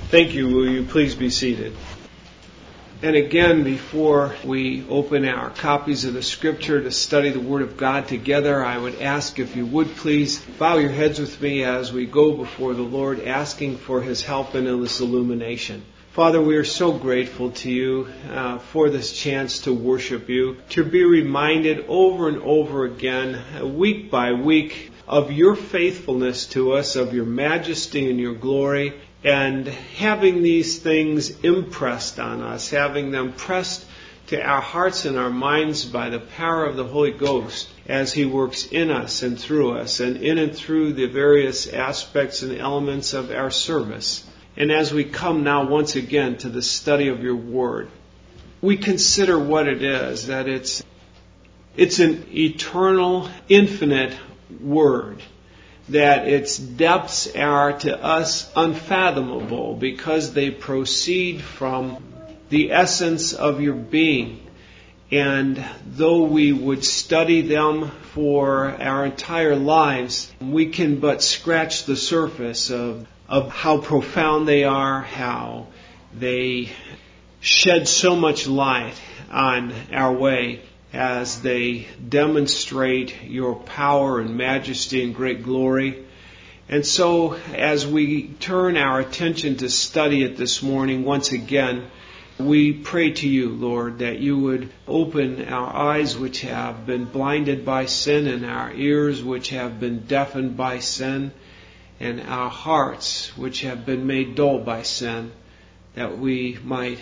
Thank you. Will you please be seated? And again, before we open our copies of the Scripture to study the Word of God together, I would ask if you would please bow your heads with me as we go before the Lord, asking for His help in this illumination. Father, we are so grateful to you for this chance to worship you, to be reminded over and over again, week by week, of your faithfulness to us, of your majesty and your glory, and having these things impressed on us, having them pressed to our hearts and our minds by the power of the Holy Ghost as He works in us and through us, and in and through the various aspects and elements of our service. And as we come now once again to the study of your Word, we consider what it is, that it's an eternal, infinite Word, that its depths are to us unfathomable because they proceed from the essence of your being. And though we would study them for our entire lives, we can but scratch the surface of how profound they are, how they shed so much light on our way as they demonstrate your power and majesty and great glory. And so as we turn our attention to study it this morning, once again, we pray to you, Lord, that you would open our eyes which have been blinded by sin and our ears which have been deafened by sin and our hearts which have been made dull by sin, that we might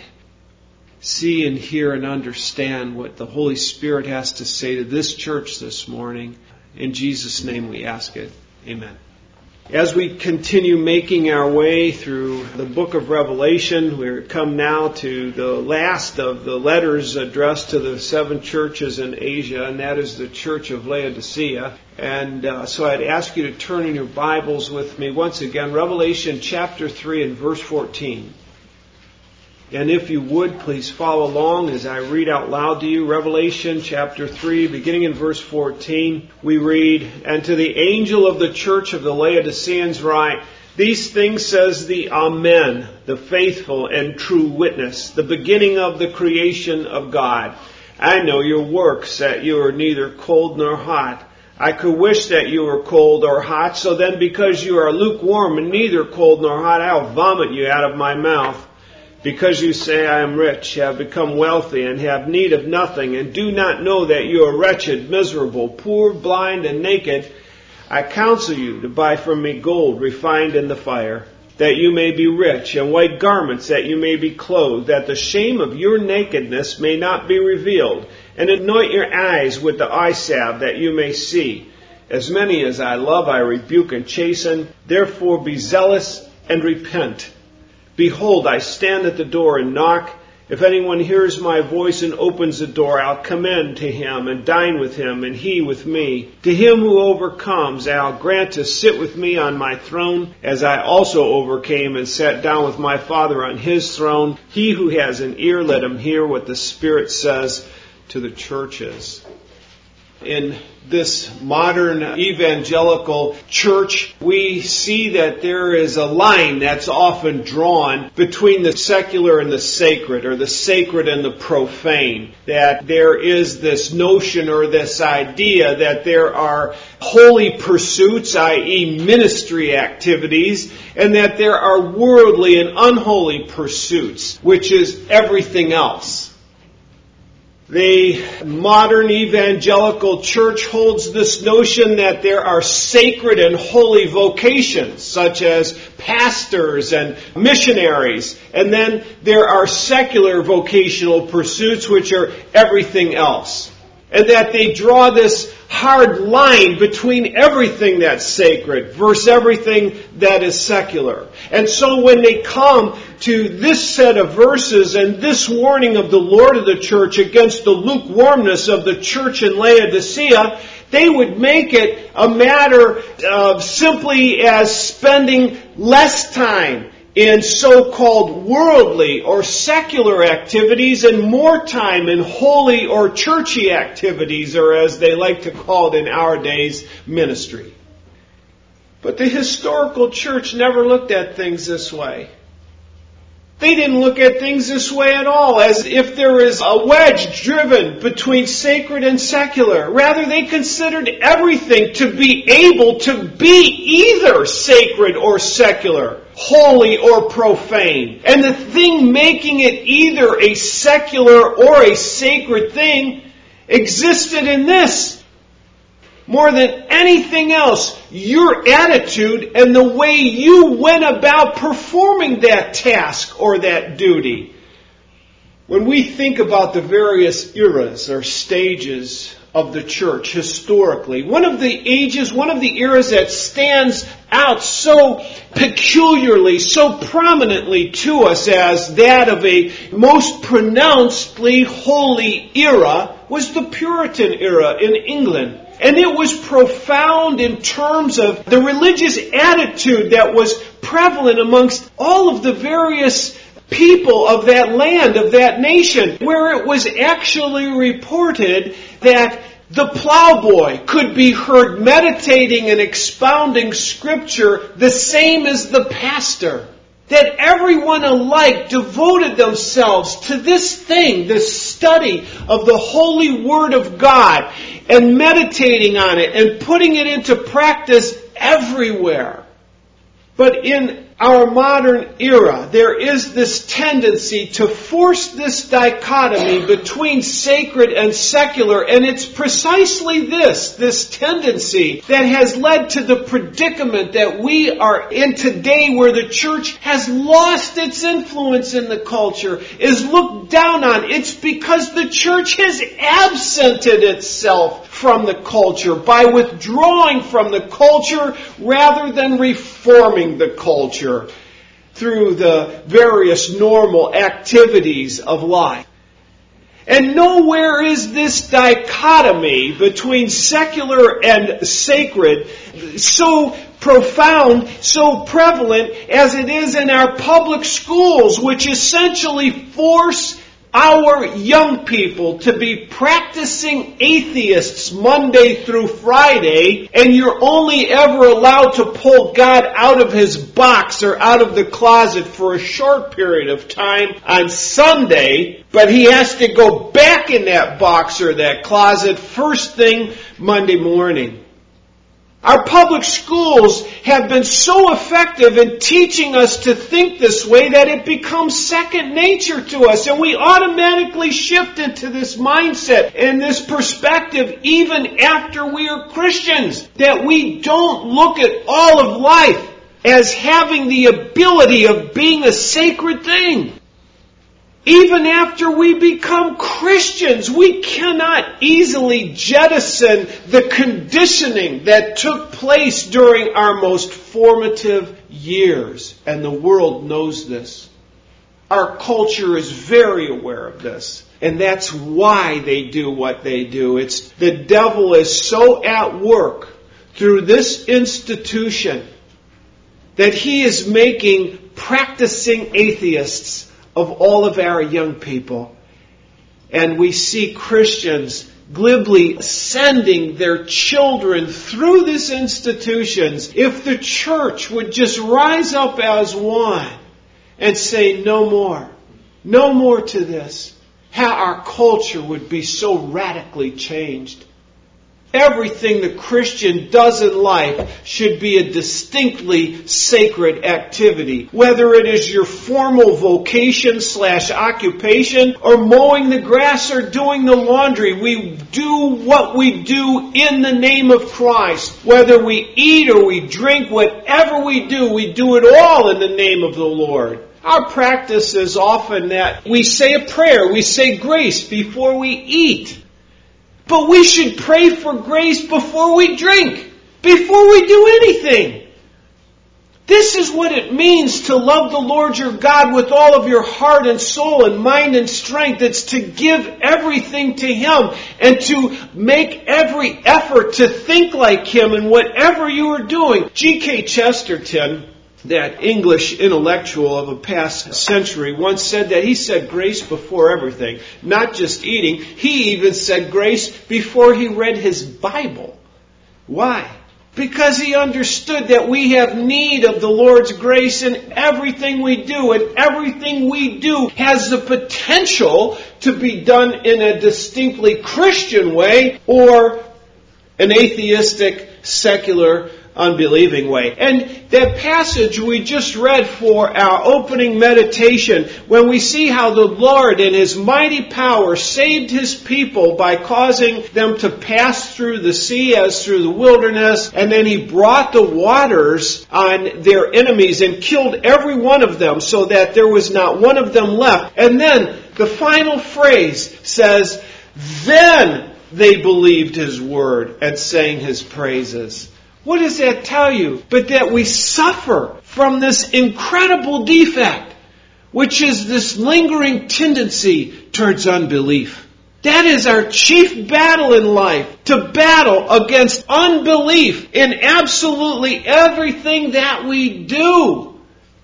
see and hear and understand what the Holy Spirit has to say to this church this morning. In Jesus' name we ask it. Amen. As we continue making our way through the book of Revelation, we come now to the last of the letters addressed to the 7 churches in Asia, and that is the church of Laodicea. And so I'd ask you to turn in your Bibles with me once again, Revelation chapter 3 and verse 14. And if you would, please follow along as I read out loud to you. Revelation chapter 3, beginning in verse 14, we read, "And to the angel of the church of the Laodiceans write, These things says the Amen, the faithful and true witness, the beginning of the creation of God. I know your works, that you are neither cold nor hot. I could wish that you were cold or hot, so then because you are lukewarm and neither cold nor hot, I'll vomit you out of my mouth. Because you say, I am rich, have become wealthy, and have need of nothing, and do not know that you are wretched, miserable, poor, blind, and naked, I counsel you to buy from me gold refined in the fire, that you may be rich, and white garments that you may be clothed, that the shame of your nakedness may not be revealed, and anoint your eyes with the eye salve, that you may see. As many as I love, I rebuke and chasten. Therefore be zealous and repent. Behold, I stand at the door and knock. If anyone hears my voice and opens the door, I'll come in to him and dine with him, and he with me. To him who overcomes, I'll grant to sit with me on my throne, as I also overcame and sat down with my Father on his throne. He who has an ear, let him hear what the Spirit says to the churches." In this modern evangelical church, we see that there is a line that's often drawn between the secular and the sacred, or the sacred and the profane. That there is this notion or this idea that there are holy pursuits, i.e. ministry activities, and that there are worldly and unholy pursuits, which is everything else. The modern evangelical church holds this notion that there are sacred and holy vocations, such as pastors and missionaries, and then there are secular vocational pursuits, which are everything else. And that they draw this hard line between everything that's sacred versus everything that is secular. And so when they come to this set of verses and this warning of the Lord of the church against the lukewarmness of the church in Laodicea, they would make it a matter of simply as spending less time in so-called worldly or secular activities and more time in holy or churchy activities, or as they like to call it in our days, ministry. But the historical church never looked at things this way. They didn't look at things this way at all, as if there is a wedge driven between sacred and secular. Rather, they considered everything to be able to be either sacred or secular, holy or profane. And the thing making it either a secular or a sacred thing existed in this. More than anything else, your attitude and the way you went about performing that task or that duty. When we think about the various eras or stages of the church historically, one of the eras that stands out so peculiarly, so prominently to us as that of a most pronouncedly holy era was the Puritan era in England. And it was profound in terms of the religious attitude that was prevalent amongst all of the various people of that land, of that nation, where it was actually reported that the plowboy could be heard meditating and expounding Scripture the same as the pastor. That everyone alike devoted themselves to this thing, this study of the holy Word of God, and meditating on it and putting it into practice everywhere. But in our modern era, there is this tendency to force this dichotomy between sacred and secular, and it's precisely this tendency that has led to the predicament that we are in today, where the church has lost its influence in the culture, is looked down on. It's because the church has absented itself from the culture by withdrawing from the culture rather than reforming the culture through the various normal activities of life. And nowhere is this dichotomy between secular and sacred so profound, so prevalent as it is in our public schools, which essentially force our young people to be practicing atheists Monday through Friday, and you're only ever allowed to pull God out of His box or out of the closet for a short period of time on Sunday, but He has to go back in that box or that closet first thing Monday morning. Our public schools have been so effective in teaching us to think this way that it becomes second nature to us, and we automatically shift into this mindset and this perspective even after we are Christians, that we don't look at all of life as having the ability of being a sacred thing. Even after we become Christians, we cannot easily jettison the conditioning that took place during our most formative years. And the world knows this. Our culture is very aware of this. And that's why they do what they do. It's the devil is so at work through this institution that he is making practicing atheists of all of our young people. And we see Christians glibly sending their children through these institutions. If the church would just rise up as one and say no more to this, how our culture would be so radically changed. Everything the Christian does in life should be a distinctly sacred activity. Whether it is your formal vocation / occupation, or mowing the grass or doing the laundry, we do what we do in the name of Christ. Whether we eat or we drink, whatever we do it all in the name of the Lord. Our practice is often that we say a prayer, we say grace before we eat. But we should pray for grace before we drink, before we do anything. This is what it means to love the Lord your God with all of your heart and soul and mind and strength. It's to give everything to Him and to make every effort to think like Him in whatever you are doing. G.K. Chesterton, that English intellectual of a past century, once said that he said grace before everything. Not just eating. He even said grace before he read his Bible. Why? Because he understood that we have need of the Lord's grace in everything we do. And everything we do has the potential to be done in a distinctly Christian way or an atheistic, secular, unbelieving way. And that passage we just read for our opening meditation, when we see how the Lord in His mighty power saved His people by causing them to pass through the sea as through the wilderness, and then He brought the waters on their enemies and killed every one of them so that there was not one of them left. And then the final phrase says, then they believed His word and sang His praises. What does that tell you? But that we suffer from this incredible defect, which is this lingering tendency towards unbelief. That is our chief battle in life, to battle against unbelief in absolutely everything that we do.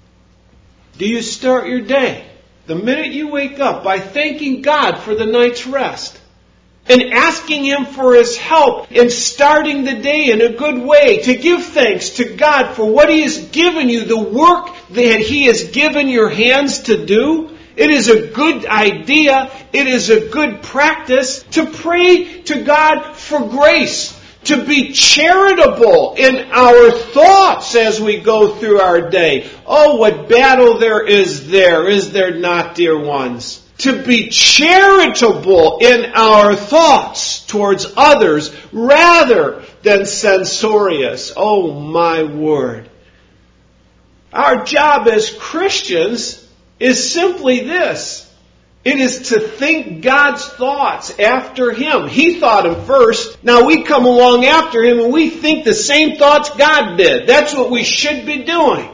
Do you start your day, the minute you wake up, by thanking God for the night's rest? And asking Him for His help in starting the day in a good way, to give thanks to God for what He has given you, the work that He has given your hands to do. It is a good idea. It is a good practice to pray to God for grace, to be charitable in our thoughts as we go through our day. Oh, what battle there, is there not, dear ones? To be charitable in our thoughts towards others rather than censorious. Oh my word. Our job as Christians is simply this. It is to think God's thoughts after Him. He thought them first. Now we come along after Him and we think the same thoughts God did. That's what we should be doing.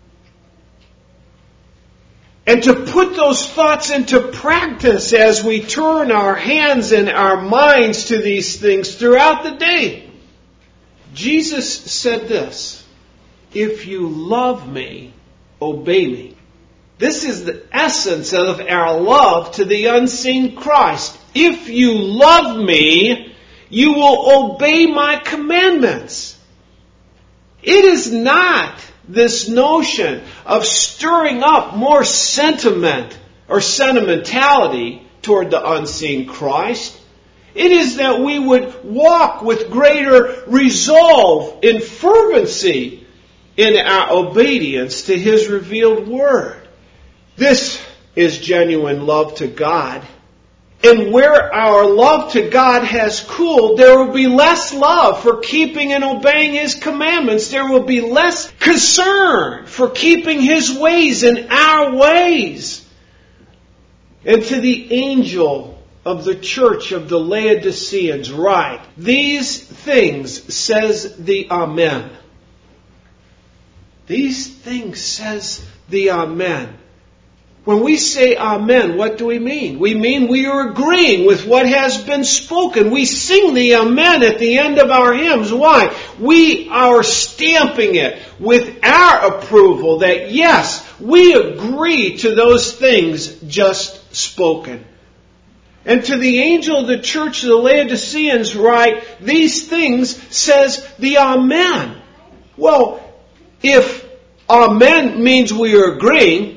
And to put those thoughts into practice as we turn our hands and our minds to these things throughout the day. Jesus said this, if you love me, obey me. This is the essence of our love to the unseen Christ. If you love me, you will obey my commandments. It is not this notion of stirring up more sentiment or sentimentality toward the unseen Christ. It is that we would walk with greater resolve and fervency in our obedience to His revealed word. This is genuine love to God. And where our love to God has cooled, there will be less love for keeping and obeying His commandments. There will be less concern for keeping His ways and our ways. And to the angel of the church of the Laodiceans, write, these things says the Amen. These things says the Amen. When we say Amen, what do we mean? We mean we are agreeing with what has been spoken. We sing the Amen at the end of our hymns. Why? We are stamping it with our approval that yes, we agree to those things just spoken. And to the angel of the church of the Laodiceans write, these things says the Amen. Well, if Amen means we are agreeing,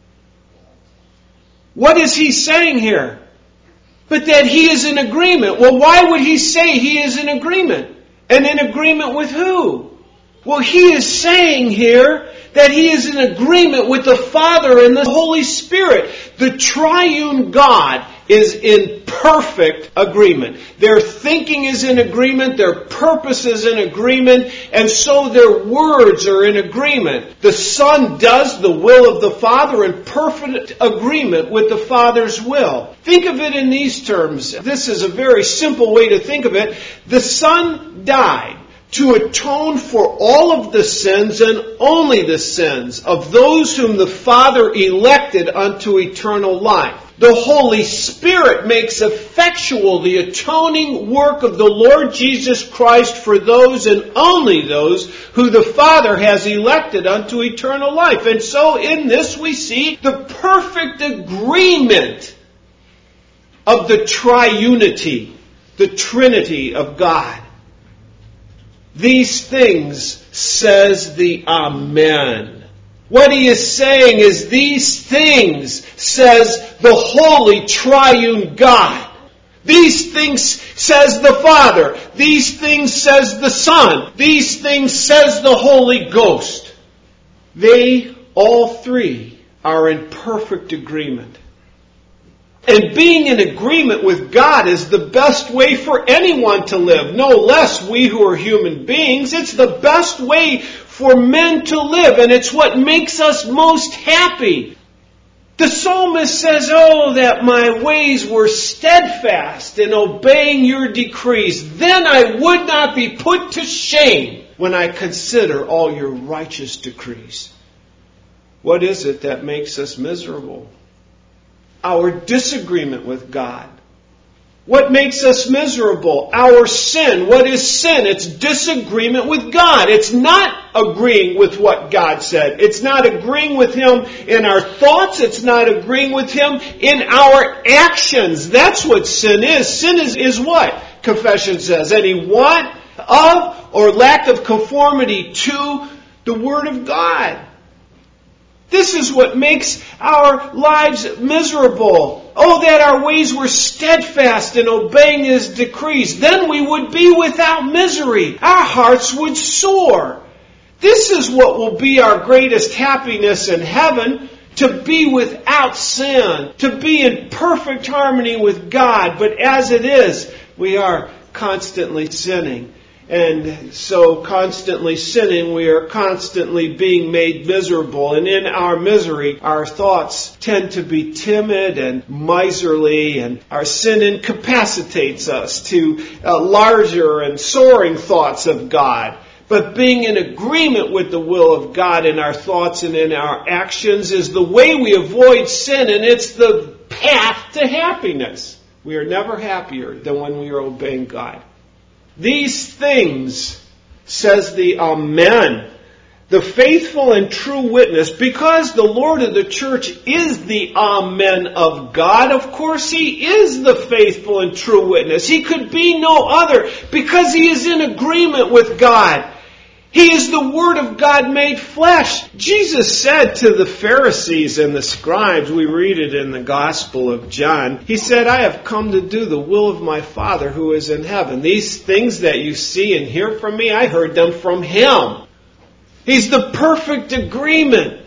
what is he saying here? But that he is in agreement. Well, why would he say he is in agreement? And in agreement with who? Well, he is saying here that he is in agreement with the Father and the Holy Spirit. The triune God is in perfect agreement. Their thinking is in agreement, their purpose is in agreement, and so their words are in agreement. The Son does the will of the Father in perfect agreement with the Father's will. Think of it in these terms. This is a very simple way to think of it. The Son died to atone for all of the sins and only the sins of those whom the Father elected unto eternal life. The Holy Spirit makes effectual the atoning work of the Lord Jesus Christ for those and only those who the Father has elected unto eternal life. And so in this we see the perfect agreement of the triunity, the Trinity of God. These things says the Amen. What he is saying is these things says the Holy Triune God. These things says the Father. These things says the Son. These things says the Holy Ghost. They, all three, are in perfect agreement. And being in agreement with God is the best way for anyone to live. No less we who are human beings. It's the best way for men to live. And it's what makes us most happy. The psalmist says, "Oh, that my ways were steadfast in obeying your decrees. Then I would not be put to shame when I consider all your righteous decrees." What is it that makes us miserable? Our disagreement with God. What makes us miserable? Our sin. What is sin? It's disagreement with God. It's not agreeing with what God said. It's not agreeing with Him in our thoughts. It's not agreeing with Him in our actions. That's what sin is. Sin is what? Confession says. Any want of or lack of conformity to the Word of God. This is what makes our lives miserable. Oh, that our ways were steadfast in obeying His decrees. Then we would be without misery. Our hearts would soar. This is what will be our greatest happiness in heaven. To be without sin. To be in perfect harmony with God. But as it is, we are constantly sinning. And so constantly sinning, we are constantly being made miserable. And in our misery, our thoughts tend to be timid and miserly, and our sin incapacitates us to larger and soaring thoughts of God. But being in agreement with the will of God in our thoughts and in our actions is the way we avoid sin, and it's the path to happiness. We are never happier than when we are obeying God. These things, says the Amen, the faithful and true witness, because the Lord of the church is the Amen of God. Of course, He is the faithful and true witness. He could be no other because He is in agreement with God. He is the Word of God made flesh. Jesus said to the Pharisees and the scribes, we read it in the Gospel of John, He said, "I have come to do the will of my Father who is in heaven. These things that you see and hear from me, I heard them from Him." He's the perfect agreement.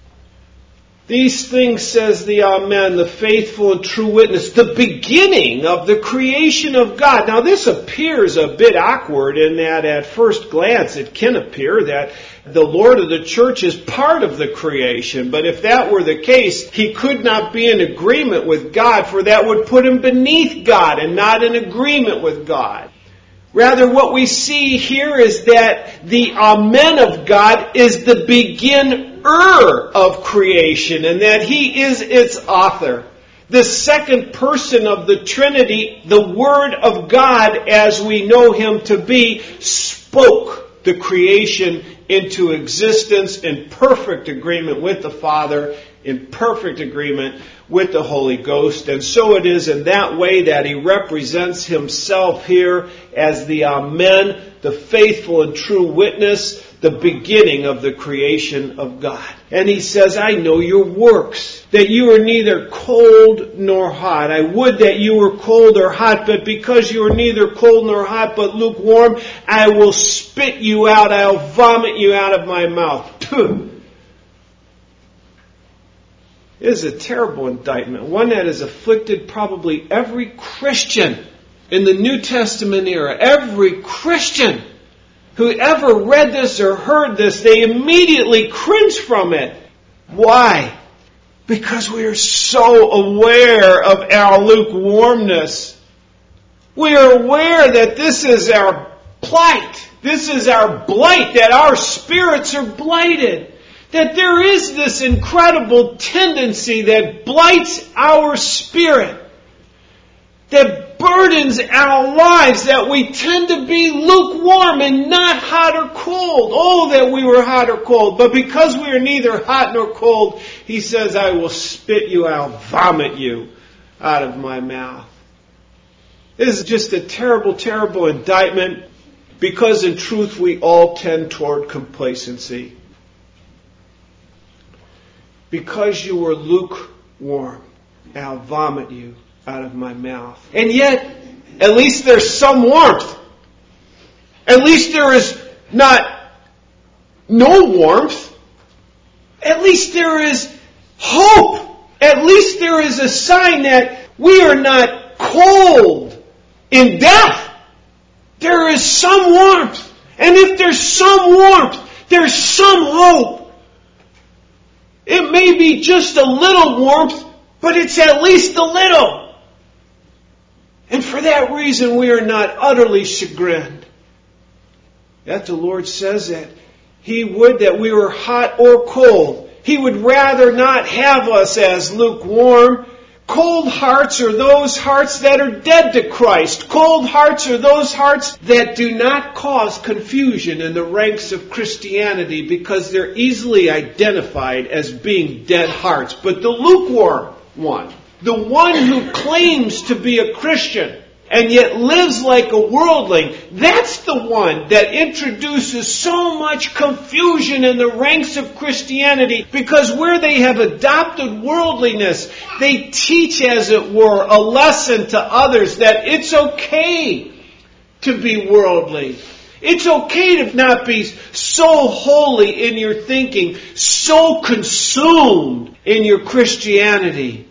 These things, says the Amen, the faithful and true witness, the beginning of the creation of God. Now this appears a bit awkward in that at first glance it can appear that the Lord of the church is part of the creation. But if that were the case, He could not be in agreement with God, for that would put Him beneath God and not in agreement with God. Rather, what we see here is that the Amen of God is the beginner of creation, and that He is its author. The second person of the Trinity, the Word of God, as we know Him to be, spoke the creation into existence in perfect agreement with the Father, in perfect agreement with the Holy Ghost. And so it is in that way that He represents Himself here as the Amen, the faithful and true witness, the beginning of the creation of God. And He says, "I know your works, that you are neither cold nor hot. I would that you were cold or hot, but because you are neither cold nor hot, but lukewarm, I will spit you out. I'll vomit you out of my mouth." It is a terrible indictment, one that has afflicted probably every Christian in the New Testament era. Every Christian who ever read this or heard this, they immediately cringe from it. Why? Because we are so aware of our lukewarmness. We are aware that this is our plight. This is our blight, that our spirits are blighted. That there is this incredible tendency that blights our spirit, that burdens our lives, that we tend to be lukewarm and not hot or cold. Oh, that we were hot or cold. But because we are neither hot nor cold, He says, "I will spit you out, vomit you out of my mouth." This is just a terrible, terrible indictment. because in truth we all tend toward complacency. Because you were lukewarm, I'll vomit you out of my mouth. And yet, at least there's some warmth. At least there is not no warmth. At least there is hope. At least there is a sign that we are not cold in death. There is some warmth. And if there's some warmth, there's some hope. It may be just a little warmth, but it's at least a little. And for that reason, we are not utterly chagrined. That the Lord says that He would that we were hot or cold. He would rather not have us as lukewarm. Cold hearts are those hearts that are dead to Christ. Cold hearts are those hearts that do not cause confusion in the ranks of Christianity because they're easily identified as being dead hearts. But the lukewarm one, the one who claims to be a Christian and yet lives like a worldling, that's the one that introduces so much confusion in the ranks of Christianity, because where they have adopted worldliness, they teach, as it were, a lesson to others that it's okay to be worldly. It's okay to not be so holy in your thinking, so consumed in your Christianity.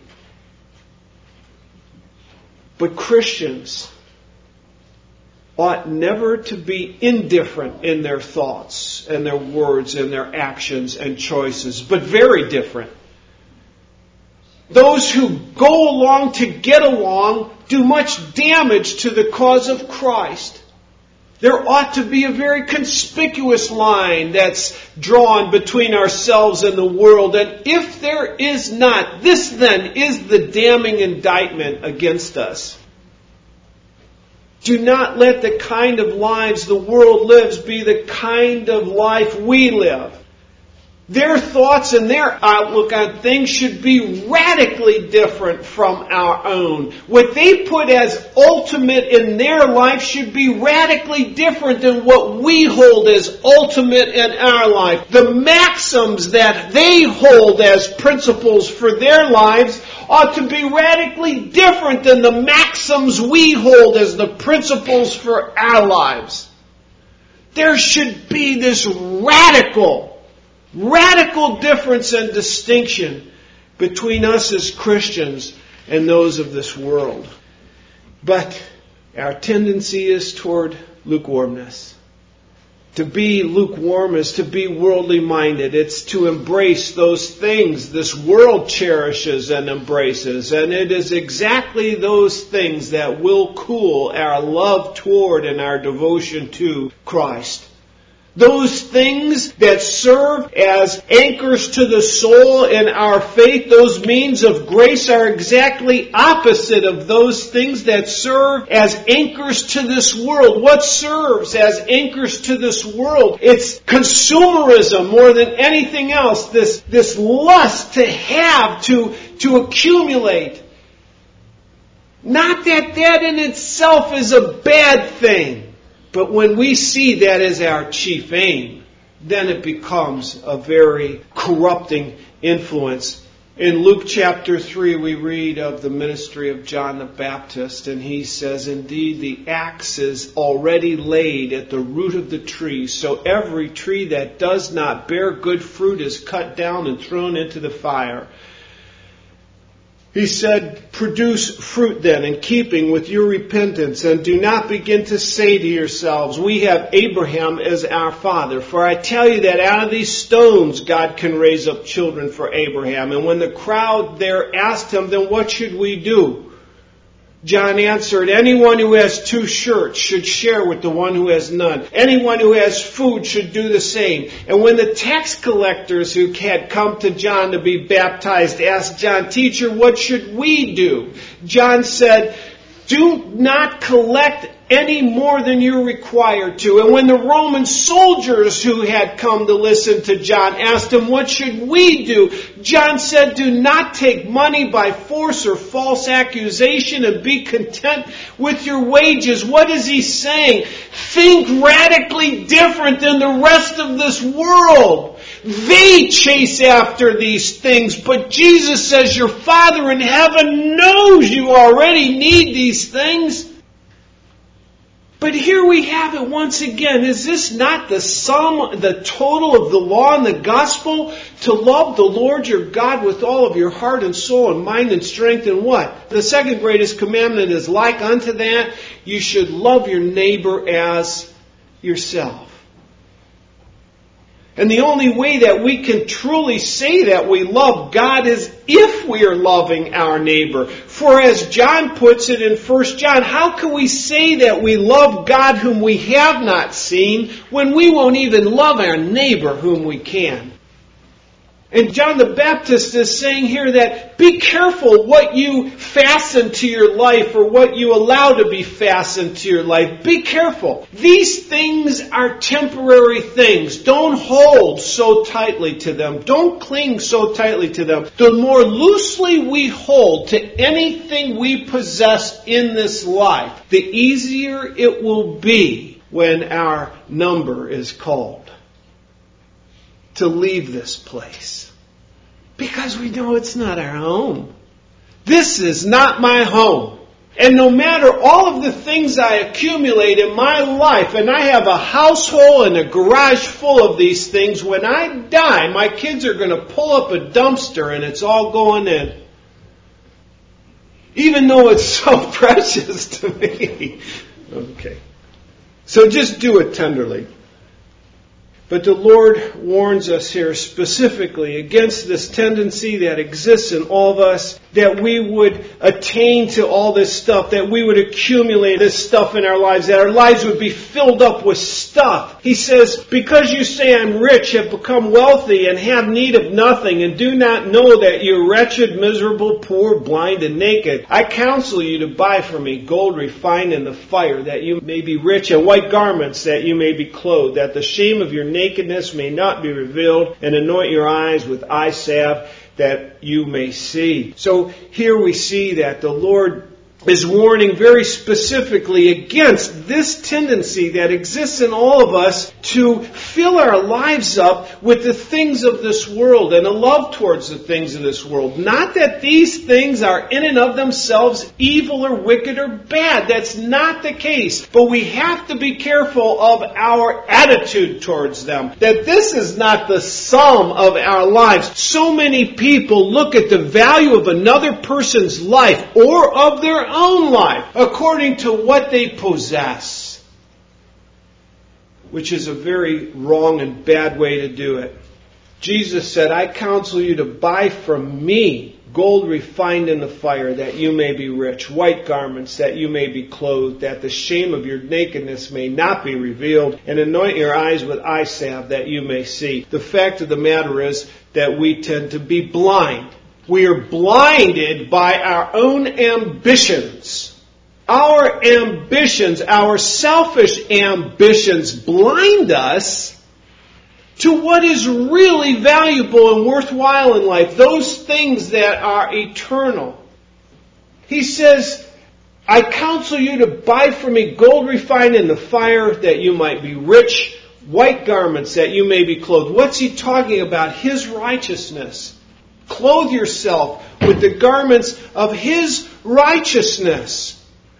But Christians ought never to be indifferent in their thoughts and their words and their actions and choices, but very different. Those who go along to get along do much damage to the cause of Christ. There ought to be a very conspicuous line that's drawn between ourselves and the world. And if there is not, this then is the damning indictment against us. Do not let the kind of lives the world lives be the kind of life we live. Their thoughts and their outlook on things should be radically different from our own. What they put as ultimate in their life should be radically different than what we hold as ultimate in our life. The maxims that they hold as principles for their lives ought to be radically different than the maxims we hold as the principles for our lives. There should be this radical difference and distinction between us as Christians and those of this world. But our tendency is toward lukewarmness. To be lukewarm is to be worldly minded. It's to embrace those things this world cherishes and embraces. And it is exactly those things that will cool our love toward and our devotion to Christ. Those things that serve as anchors to the soul in our faith, those means of grace, are exactly opposite of those things that serve as anchors to this world. What serves as anchors to this world? It's consumerism more than anything else. This lust to have, to accumulate. Not that that in itself is a bad thing. But when we see that as our chief aim, then it becomes a very corrupting influence. In Luke chapter 3, we read of the ministry of John the Baptist, and he says, "Indeed, the axe is already laid at the root of the tree, so every tree that does not bear good fruit is cut down and thrown into the fire." He said, "Produce fruit then in keeping with your repentance, and do not begin to say to yourselves, 'We have Abraham as our father.' For I tell you that out of these stones God can raise up children for Abraham." And when the crowd there asked him, "Then what should we do?" John answered, "Anyone who has 2 shirts should share with the one who has none. Anyone who has food should do the same." And when the tax collectors who had come to John to be baptized asked John, "Teacher, what should we do?" John said, "Do not collect any more than you're required to. And when the Roman soldiers who had come to listen to John asked him, what should we do? John said, do not take money by force or false accusation and be content with your wages. What is he saying? Think radically different than the rest of this world. They chase after these things, but Jesus says your Father in heaven knows you already need these things. But here we have it once again. Is this not the sum, the total of the law and the gospel? To love the Lord your God with all of your heart and soul and mind and strength, and what? The second greatest commandment is like unto that. You should love your neighbor as yourself. And the only way that we can truly say that we love God is if we are loving our neighbor. For as John puts it in 1 John, how can we say that we love God whom we have not seen when we won't even love our neighbor whom we can? And John the Baptist is saying here that be careful what you fasten to your life or what you allow to be fastened to your life. Be careful. These things are temporary things. Don't hold so tightly to them. Don't cling so tightly to them. The more loosely we hold to anything we possess in this life, the easier it will be when our number is called to leave this place. Because we know it's not our home. This is not my home. And no matter all of the things I accumulate in my life, and I have a household and a garage full of these things, when I die, my kids are going to pull up a dumpster and it's all going in. Even though it's so precious to me. Okay. So just do it tenderly. But the Lord warns us here specifically against this tendency that exists in all of us, that we would attain to all this stuff, that we would accumulate this stuff in our lives, that our lives would be filled up with stuff. He says, because you say I'm rich, have become wealthy, and have need of nothing, and do not know that you're wretched, miserable, poor, blind, and naked, I counsel you to buy from me gold refined in the fire, that you may be rich, and white garments, that you may be clothed, that the shame of your nakedness may not be revealed, and anoint your eyes with eye salve, that you may see. So here we see that the Lord is warning very specifically against this tendency that exists in all of us to fill our lives up with the things of this world and a love towards the things of this world. Not that these things are in and of themselves evil or wicked or bad. That's not the case. But we have to be careful of our attitude towards them. That this is not the sum of our lives. So many people look at the value of another person's life or of their own life according to what they possess, which is a very wrong and bad way to do it. Jesus said, I counsel you to buy from me gold refined in the fire, that you may be rich, white garments, that you may be clothed, that the shame of your nakedness may not be revealed, and anoint your eyes with eye salve, that you may see. The fact of the matter is that we tend to be blind. We are blinded by our own ambitions. Our ambitions, our selfish ambitions blind us to what is really valuable and worthwhile in life. Those things that are eternal. He says, I counsel you to buy from me gold refined in the fire, that you might be rich, white garments, that you may be clothed. What's he talking about? His righteousness. Clothe yourself with the garments of His righteousness.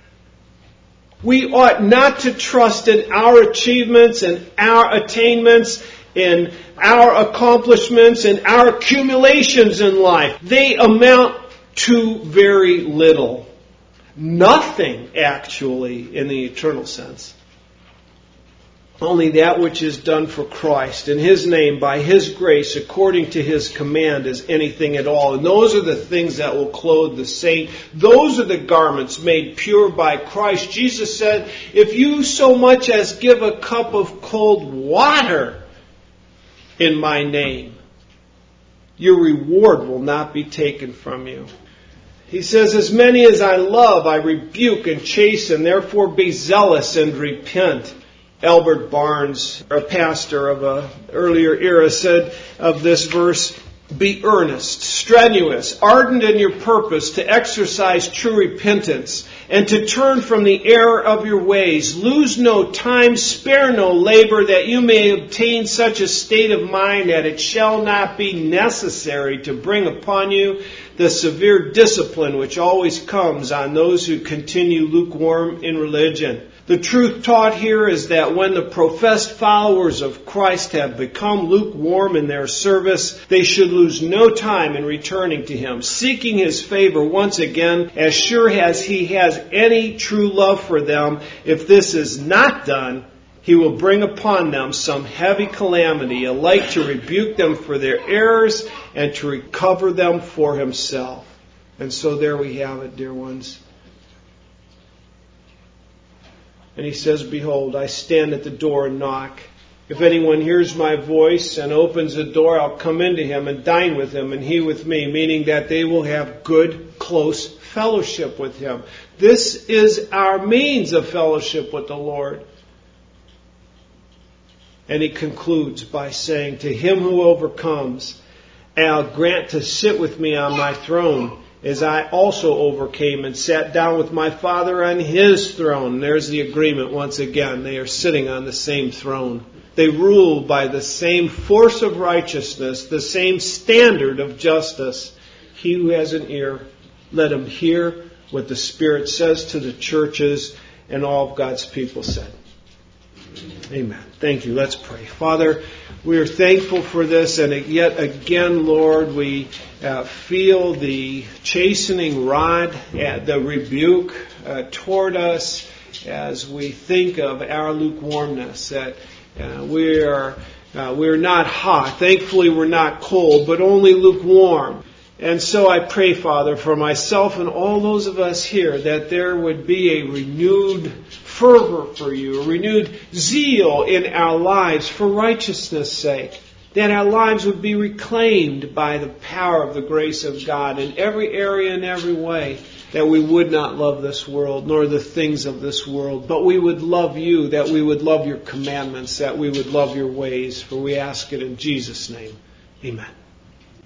We ought not to trust in our achievements and our attainments, in our accomplishments and our accumulations in life. They amount to very little. Nothing, actually, in the eternal sense. Only that which is done for Christ in His name, by His grace, according to His command, is anything at all. And those are the things that will clothe the saint. Those are the garments made pure by Christ. Jesus said, if you so much as give a cup of cold water in my name, your reward will not be taken from you. He says, as many as I love, I rebuke and chasten, therefore be zealous and repent. Albert Barnes, a pastor of an earlier era, said of this verse, be earnest, strenuous, ardent in your purpose to exercise true repentance and to turn from the error of your ways. Lose no time, spare no labor, that you may obtain such a state of mind that it shall not be necessary to bring upon you the severe discipline which always comes on those who continue lukewarm in religion. The truth taught here is that when the professed followers of Christ have become lukewarm in their service, they should lose no time in returning to Him, seeking His favor once again, as sure as He has any true love for them. If this is not done, He will bring upon them some heavy calamity, alike to rebuke them for their errors and to recover them for Himself. And so there we have it, dear ones. And He says, behold, I stand at the door and knock. If anyone hears my voice and opens the door, I'll come into him and dine with him and he with me, meaning that they will have good, close fellowship with Him. This is our means of fellowship with the Lord. And He concludes by saying, to him who overcomes, I'll grant to sit with me on my throne, as I also overcame and sat down with my Father on His throne. There's the agreement once again. They are sitting on the same throne. They rule by the same force of righteousness, the same standard of justice. He who has an ear, let him hear what the Spirit says to the churches. And all of God's people said, amen. Thank you. Let's pray. Father, we are thankful for this, and yet again, Lord, we feel the chastening rod, the rebuke toward us as we think of our lukewarmness, that we're not hot. Thankfully, we're not cold, but only lukewarm. And so I pray, Father, for myself and all those of us here, that there would be a renewed fervor for You, a renewed zeal in our lives for righteousness' sake, that our lives would be reclaimed by the power of the grace of God in every area and every way, that we would not love this world nor the things of this world, but we would love You, that we would love Your commandments, that we would love Your ways, for we ask it in Jesus' name. Amen.